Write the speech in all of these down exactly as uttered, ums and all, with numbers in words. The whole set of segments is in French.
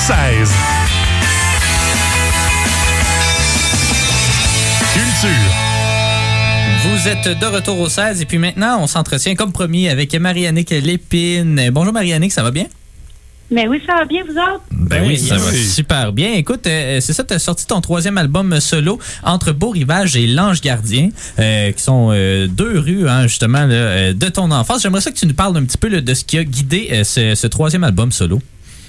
seize. Culture. Vous êtes de retour au seize et puis maintenant, on s'entretient comme promis avec Marie-Annick Lépine. Bonjour Marie-Annick, ça va bien? Ben oui, ça va bien, vous autres? Ben oui, ça oui. va super bien. Écoute, euh, c'est ça, tu as sorti ton troisième album solo, Entre Beau Rivage et L'Ange Gardien, euh, qui sont euh, deux rues, hein, justement, là, euh, de ton enfance. J'aimerais ça que tu nous parles un petit peu là, de ce qui a guidé euh, ce, ce troisième album solo.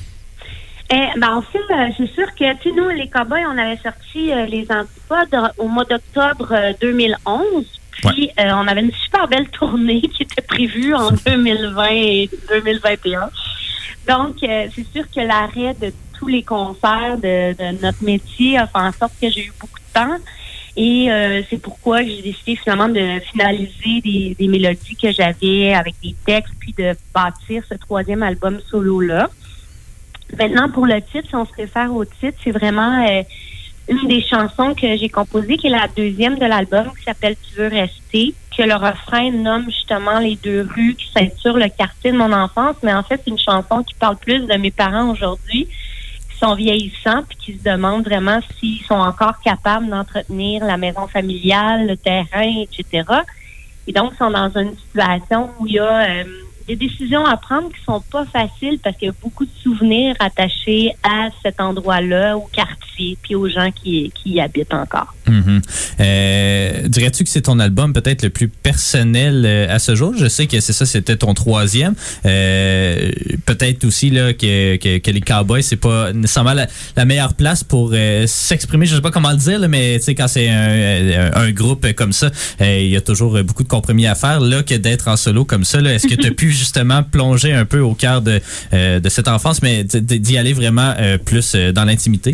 Eh, ben, en fait, euh, c'est sûr que, tu sais, nous, les Cowboys, on avait sorti euh, les Antipodes au mois d'octobre euh, deux mille onze. Puis, ouais. euh, on avait une super belle tournée qui était prévue en deux mille vingt et deux mille vingt et un. Donc, euh, c'est sûr que l'arrêt de tous les concerts de, de notre métier a fait en sorte que j'ai eu beaucoup de temps. Et euh, c'est pourquoi j'ai décidé finalement de finaliser des, des mélodies que j'avais avec des textes, puis de bâtir ce troisième album solo-là. Maintenant, pour le titre, si on se réfère au titre, c'est vraiment euh, une des chansons que j'ai composées, qui est la deuxième de l'album, qui s'appelle « Tu veux rester », que le refrain nomme justement les deux rues qui ceinturent le quartier de mon enfance, mais en fait, c'est une chanson qui parle plus de mes parents aujourd'hui, qui sont vieillissants, puis qui se demandent vraiment s'ils sont encore capables d'entretenir la maison familiale, le terrain, et cetera. Et donc, ils sont dans une situation où il y a... Euh, des décisions à prendre qui sont pas faciles parce qu'il y a beaucoup de souvenirs attachés à cet endroit-là, au quartier, puis aux gens qui, qui y habitent encore. Mm-hmm. Euh, dirais-tu que c'est ton album peut-être le plus personnel euh, à ce jour? Je sais que c'est ça, c'était ton troisième. Euh, peut-être aussi là que, que, que les Cowboys, c'est pas nécessairement la, la meilleure place pour euh, s'exprimer. Je sais pas comment le dire, là, mais tu sais, quand c'est un, un, un groupe comme ça, il euh, y a toujours beaucoup de compromis à faire. Là, que d'être en solo comme ça, là, est-ce que tu as pu justement plonger un peu au cœur de, euh, de cette enfance, mais d'y aller vraiment euh, plus euh, dans l'intimité?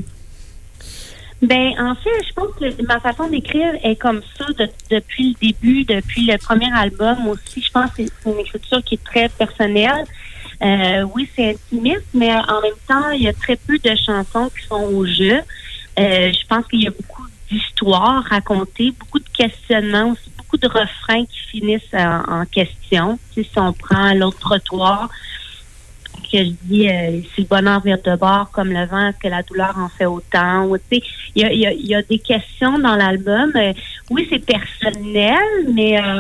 Ben, en fait, je pense que ma façon d'écrire est comme ça de, depuis le début, depuis le premier album aussi. Je pense que c'est une écriture qui est très personnelle. Euh, oui, c'est intimiste, mais en même temps, il y a très peu de chansons qui sont au jeu. Euh, je pense qu'il y a beaucoup d'histoires racontées, beaucoup de questionnements aussi, beaucoup de refrains qui finissent en, en question. Tu sais, si on prend l'autre trottoir, que je dis, euh, si le bonheur vient de bord comme le vent, est-ce que la douleur en fait autant? Ou, tu sais, il y a, y a, y a des questions dans l'album. Euh, oui, c'est personnel, mais euh,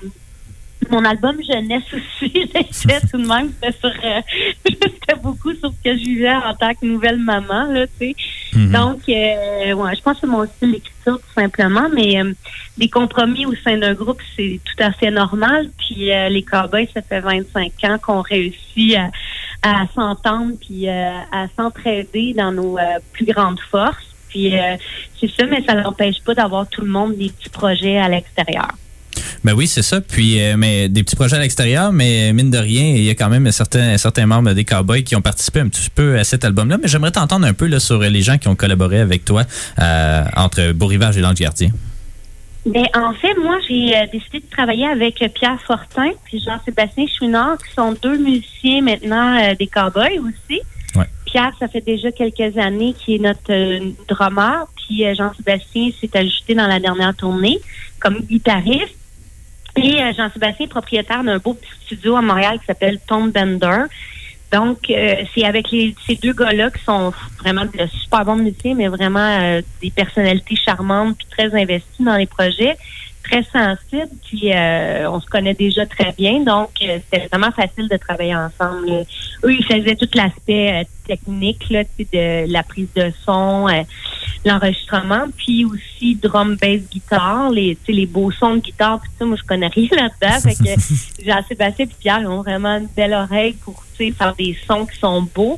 mon album jeunesse aussi, c'était tout de même, c'était sur, euh, c'était beaucoup sur ce que je vivais en tant que nouvelle maman, là, tu sais. Mm-hmm. Donc, euh, ouais, je pense que c'est mon style d'écriture, tout simplement, mais euh, des compromis au sein d'un groupe, c'est tout à fait normal. Puis euh, les Cowboys, ça fait vingt-cinq ans qu'on réussit à, à s'entendre puis euh, à s'entraider dans nos euh, plus grandes forces. Puis euh, c'est ça, mais ça n'empêche pas d'avoir tout le monde des petits projets à l'extérieur. Ben oui, c'est ça. Puis, euh, mais des petits projets à l'extérieur, mais mine de rien, il y a quand même certains, certains membres des Cowboys qui ont participé un petit peu à cet album-là. Mais j'aimerais t'entendre un peu là, sur les gens qui ont collaboré avec toi euh, entre Beau Rivage et L'Ange Gardien. Ben, en fait, moi, j'ai euh, décidé de travailler avec Pierre Fortin puis Jean-Sébastien Chouinard, qui sont deux musiciens maintenant euh, des Cowboys aussi. Ouais. Pierre, ça fait déjà quelques années qu'il est notre euh, drummer, puis euh, Jean-Sébastien s'est ajouté dans la dernière tournée comme guitariste. Et euh, Jean-Sébastien est propriétaire d'un beau petit studio à Montréal qui s'appelle Tone Bender. Donc, euh, c'est avec les, ces deux gars-là qui sont vraiment de super bons musiciens, mais vraiment euh, des personnalités charmantes puis très investies dans les projets, très sensibles, puis euh, on se connaît déjà très bien, donc euh, c'était vraiment facile de travailler ensemble. Là. Eux, ils faisaient tout l'aspect euh, technique, là, de la prise de son, euh, l'enregistrement, puis aussi drum, bass, guitare, les, les beaux sons de guitare, puis ça, moi, je connais rien là-dedans, fait que Jean-Sébastien et Pierre, ils ont vraiment une belle oreille pour faire des sons qui sont beaux.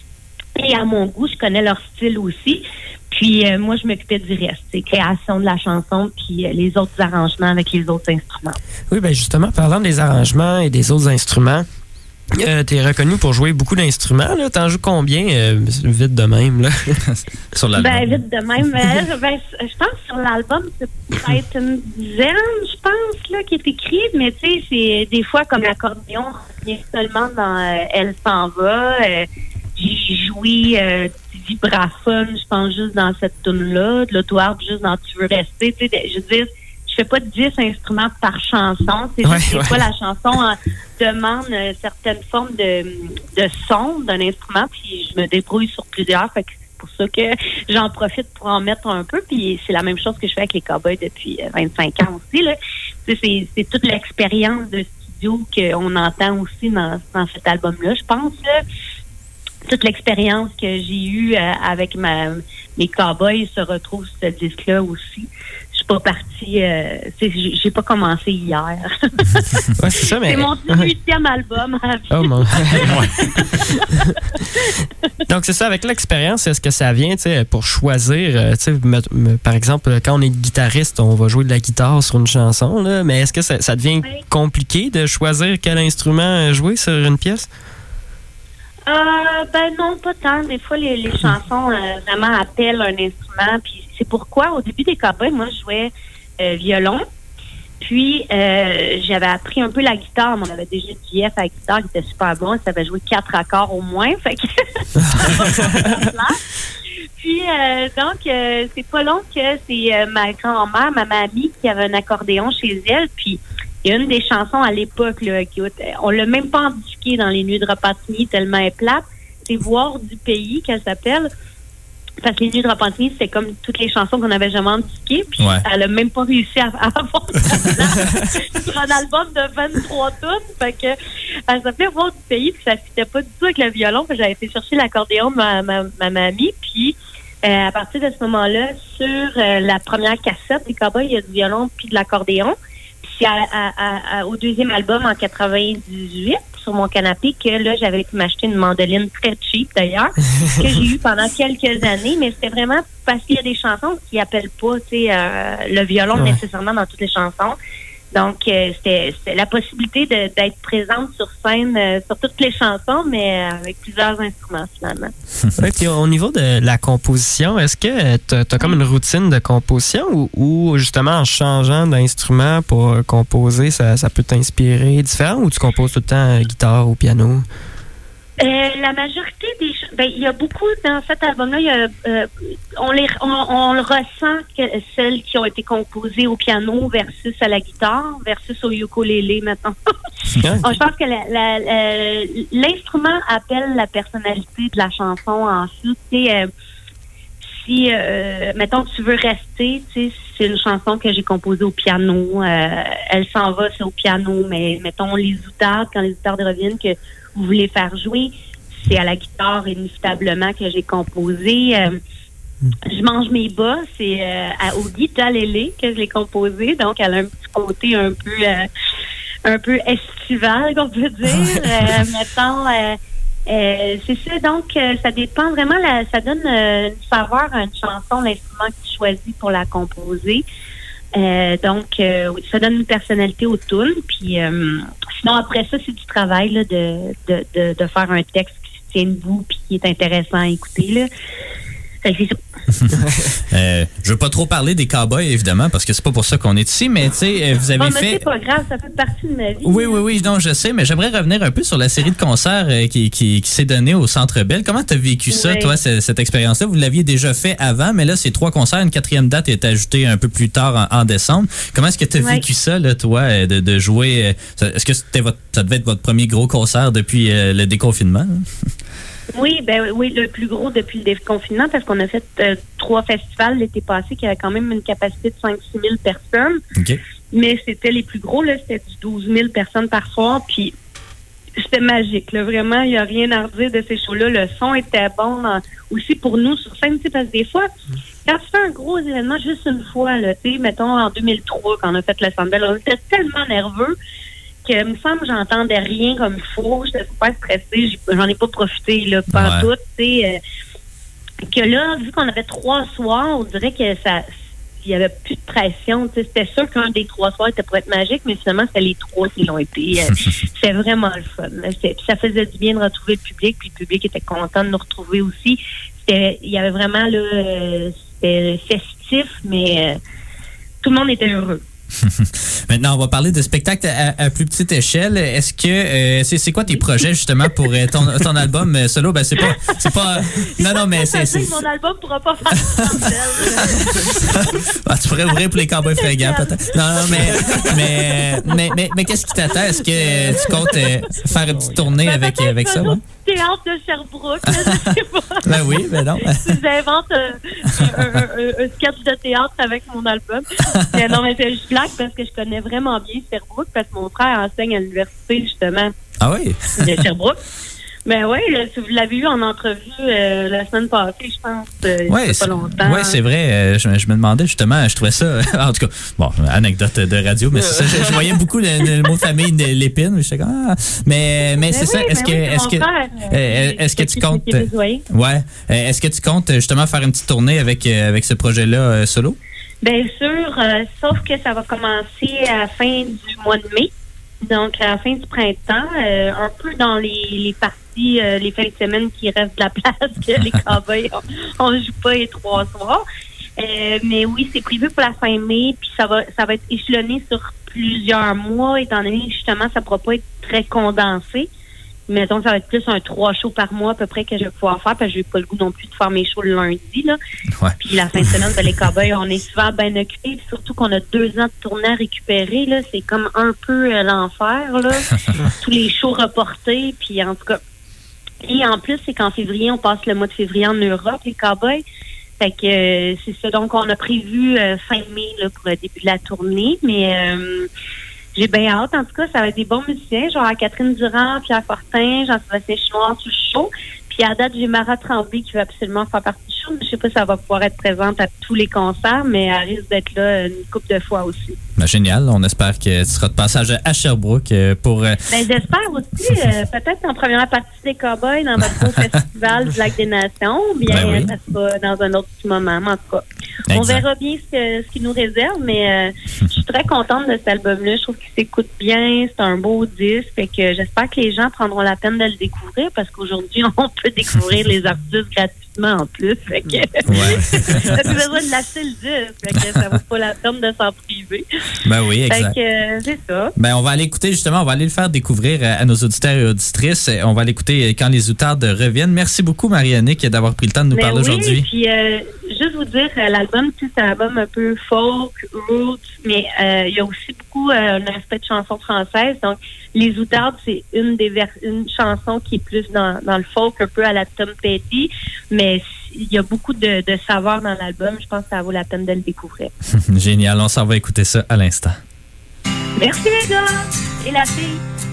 Et à mon goût, je connais leur style aussi. Puis euh, moi, je m'occupais du reste, c'est création de la chanson, puis euh, les autres arrangements avec les autres instruments. Oui, bien justement, parlant des arrangements et des autres instruments, euh, t'es reconnu pour jouer beaucoup d'instruments, là. T'en joues combien, euh, vite de même, là? Sur l'album? Ben, vite de même. euh, ben, je pense que sur l'album, c'est peut-être une dizaine, je pense, là, qui est écrite, mais tu sais, c'est des fois comme l'accordéon revient seulement dans euh, Elle s'en va. Euh, j'ai joué euh, du vibraphone, je pense, juste dans cette tune-là, de l'auto-harpe juste dans Tu veux rester. Tu sais, je veux dire, je fais pas dix instruments par chanson. C'est ouais, juste ouais. que la chanson euh, demande euh, certaines formes de, de son d'un instrument, puis je me débrouille sur plusieurs. Fait que c'est pour ça que j'en profite pour en mettre un peu. Puis c'est la même chose que je fais avec les Cowboys depuis vingt-cinq ans aussi. Là. C'est, c'est toute l'expérience de studio qu'on entend aussi dans, dans cet album-là, je pense. Là. Toute l'expérience que j'ai eue euh, avec ma, mes Cowboys se retrouve sur ce disque-là aussi. Je suis pas partie... Euh, j'ai, j'ai pas commencé hier. Ouais, c'est ça, mais... C'est mon dix-huitième album. Oh mon... Donc, c'est ça, avec l'expérience, est-ce que ça vient, tu sais, pour choisir, euh, tu sais, me, me, par exemple, quand on est guitariste, on va jouer de la guitare sur une chanson, là, mais est-ce que ça, ça devient oui. compliqué de choisir quel instrument jouer sur une pièce? Euh, ben non, pas tant. Des fois, les, les chansons euh, vraiment appellent un instrument. Puis c'est pourquoi, au début des Cowboys, moi, je jouais euh, violon. Puis, euh, j'avais appris un peu la guitare. On avait déjà J F à la guitare, qui était super bon. Ça avait joué quatre accords au moins. Fait que Puis, euh, donc, euh, c'est pas long que c'est euh, ma grand-mère, ma mamie, qui avait un accordéon chez elle. Puis, il y a une des chansons à l'époque, là, qui, on l'a même pas indiqué dans les Nuits de Repentigny tellement elle est plate. C'est Voir du pays qu'elle s'appelle. Parce que les Nuits de Repentigny, c'est comme toutes les chansons qu'on avait jamais indiquées. Puis ouais. Elle a même pas réussi à, à avoir ça sur un album de vingt-trois tunes. Fait que elle s'appelait Voir du pays, puis ça fitait pas du tout avec le violon. Puis j'avais été chercher l'accordéon de ma, ma, ma mamie. Puis euh, à partir de ce moment-là, sur euh, la première cassette des Cowboys, il y a du violon puis de l'accordéon. Puis à, à, à, au deuxième album, en quatre-vingt-dix-huit, sur mon canapé, que là, j'avais pu m'acheter une mandoline très cheap, d'ailleurs, que j'ai eue pendant quelques années, mais c'était vraiment parce qu'il y a des chansons qui n'appellent pas, tu sais, euh, le violon ouais. nécessairement dans toutes les chansons. Donc, euh, c'était, c'était la possibilité de, d'être présente sur scène euh, sur toutes les chansons, mais euh, avec plusieurs instruments, finalement. Oui, puis au niveau de la composition, est-ce que tu as comme une routine de composition ou, ou justement en changeant d'instrument pour composer, ça, ça peut t'inspirer différent ou tu composes tout le temps euh, guitare ou piano? Euh, la majorité des choses, ben il y a beaucoup dans cet album-là, il y a, euh, on les, on, on le ressent que celles qui ont été composées au piano versus à la guitare versus au ukulélé maintenant. Je pense que la, la, la, l'instrument appelle la personnalité de la chanson ensuite. Tu sais, euh, si euh, mettons que tu veux rester, tu sais, c'est une chanson que j'ai composée au piano. Euh, elle s'en va, c'est au piano, mais mettons les outardes, quand les outardes reviennent que vous voulez faire jouer, c'est à la guitare inévitablement que j'ai composé. Euh, je mange mes bas, c'est euh, à, au guitarélé que je l'ai composé, donc elle a un petit côté un peu euh, un peu estival, qu'on peut dire. euh, mettons, euh, euh, c'est ça, donc euh, ça dépend vraiment, la, ça donne euh, une saveur à une chanson, l'instrument que tu choisis pour la composer. Euh, donc, euh, oui, ça donne une personnalité aux tunes. Puis, euh, sinon, après ça, c'est du travail là, de, de, de, de faire un texte qui se tient debout puis qui est intéressant à écouter. Là. Fait que c'est ça. euh, je veux pas trop parler des Cowboys, évidemment, parce que c'est pas pour ça qu'on est ici, mais tu sais, vous avez bon, fait... c'est pas grave, ça fait partie de ma vie. Oui, oui, oui, non, je sais, mais j'aimerais revenir un peu sur la série de concerts euh, qui, qui, qui s'est donnée au Centre Bell. Comment t'as vécu ça, oui. toi, cette, cette expérience-là? Vous l'aviez déjà fait avant, mais là, c'est trois concerts, une quatrième date est ajoutée un peu plus tard en, en décembre. Comment est-ce que t'as oui. vécu ça, là, toi, de, de jouer? Euh, est-ce que c'était votre, ça devait être votre premier gros concert depuis euh, le déconfinement? Oui, ben oui, le plus gros depuis le déconfinement, parce qu'on a fait euh, trois festivals l'été passé qui avaient quand même une capacité de cinq à six mille personnes. Okay. Mais c'était les plus gros, là, c'était du douze mille personnes par soir, puis c'était magique, là, vraiment, il n'y a rien à redire de ces shows-là. Le son était bon dans, aussi pour nous sur scène, tu sais, parce que des fois, quand tu fais un gros événement juste une fois, là, tu sais, mettons en deux mille trois, quand on a fait le Centre Bell, on était tellement nerveux que, il me semble que j'entendais rien comme il faut, j'étais super stressée, j'en ai pas profité, là, pas ouais. tout, tu sais, euh, que là, vu qu'on avait trois soirs, on dirait que ça, il y avait plus de pression, tu sais, c'était sûr qu'un des trois soirs était pour être magique, mais finalement, c'était les trois qui l'ont été, euh, c'était vraiment le fun, là. C'était, ça faisait du bien de retrouver le public, puis le public était content de nous retrouver aussi, c'était, il y avait vraiment, là, euh, c'était festif, mais euh, tout le monde était heureux. Maintenant, on va parler de spectacles à, à plus petite échelle. Est-ce que euh, c'est, c'est quoi tes projets justement pour euh, ton, ton album euh, solo? Ben c'est pas, c'est pas. Non non mais c'est. c'est... Mon album pourra pas faire ça. Ah, tu pourrais ouvrir pour les Cowboys fringants peut-être. Non non mais mais mais mais, mais qu'est-ce qui t'attend? Est-ce que tu comptes euh, faire une petite tournée ben, avec avec ça? Ouais? Théâtre de Sherbrooke, là, je sais pas. Ben oui, ben non. Tu inventes euh, un, un, un, un sketch de théâtre avec mon album. Mais non, mais je blague parce que je connais vraiment bien Sherbrooke parce que mon frère enseigne à l'université, justement. Ah oui? De Sherbrooke. Ben oui, si vous l'avez eu en entrevue euh, la semaine passée, je pense, euh, ouais, il y a pas longtemps. Oui, c'est vrai. Euh, je, je me demandais justement, je trouvais ça, en tout cas, bon, anecdote de radio, mais c'est ça, je, je voyais beaucoup le, le mot de famille de l'épine, je sais ah, mais, mais c'est oui, ça, est-ce que, oui, est-ce que, frère, euh, est-ce que tu comptes, ouais, est-ce que tu comptes justement faire une petite tournée avec, avec ce projet-là euh, solo? Bien sûr, euh, sauf que ça va commencer à la fin du mois de mai. Donc, à la fin du printemps, euh, un peu dans les, les parties, euh, les fins de semaine qui restent de la place, que les Cowboys, on ne joue pas les trois soirs. Euh, mais oui, c'est prévu pour la fin mai, puis ça va ça va être échelonné sur plusieurs mois, étant donné que justement, ça ne pourra pas être très condensé. Mettons, ça va être plus un trois shows par mois à peu près que je vais pouvoir faire, parce que je n'ai pas le goût non plus de faire mes shows le lundi, là. Ouais. Puis la fin de semaine, ben, les Cowboys, on est souvent bien occupés, puis surtout qu'on a deux ans de tournée à récupérer, là. C'est comme un peu euh, l'enfer, là. Tous les shows reportés, puis en tout cas. Et en plus, c'est qu'en février, on passe le mois de février en Europe, les Cowboys. Fait que euh, c'est ça. Donc, on a prévu euh, fin mai, là, pour le début de la tournée, mais... Euh, j'ai bien hâte. En tout cas, ça va être des bons musiciens, genre Catherine Durand, Pierre Fortin, Jean-Sébastien Chouinard sur le show. Puis à date, j'ai Mara Tremblay qui veut absolument faire partie du show. Je sais pas si elle va pouvoir être présente à tous les concerts, mais elle risque d'être là une couple de fois aussi. Ben, génial. On espère que tu seras de passage à Sherbrooke pour... Euh... Ben, j'espère aussi, euh, peut-être en première partie des Cowboys dans votre beau festival du Lac des Nations, ou bien ben oui. Ça sera dans un autre petit moment, mais en tout cas. Exact. On verra bien ce, que, ce qu'il nous réserve, mais euh, je suis très contente de cet album-là. Je trouve qu'il s'écoute bien, c'est un beau disque, fait que j'espère que les gens prendront la peine de le découvrir, parce qu'aujourd'hui, on peut découvrir les artistes gratuitement en plus, fait que ouais. Ça plus besoin de lâcher le disque, fait que ça vaut pas la peine de s'en priver. Ben oui, exact. Fait que euh, c'est ça. Ben on va aller écouter justement, on va aller le faire découvrir à nos auditeurs et auditrices. On va l'écouter quand les outardes reviennent. Merci beaucoup, Marie-Annick, d'avoir pris le temps de nous Mais parler oui, aujourd'hui. Puis euh, juste vous dire, l'album, c'est un album un peu folk, roots, mais euh, il y a aussi beaucoup euh, un aspect de chanson française. Donc, Les Outardes, c'est une des vers- une chanson qui est plus dans, dans le folk, un peu à la Tom Petty, mais il y a beaucoup de, de saveurs dans l'album. Je pense que ça vaut la peine de le découvrir. Génial, on s'en va écouter ça à l'instant. Merci les gars et la fille.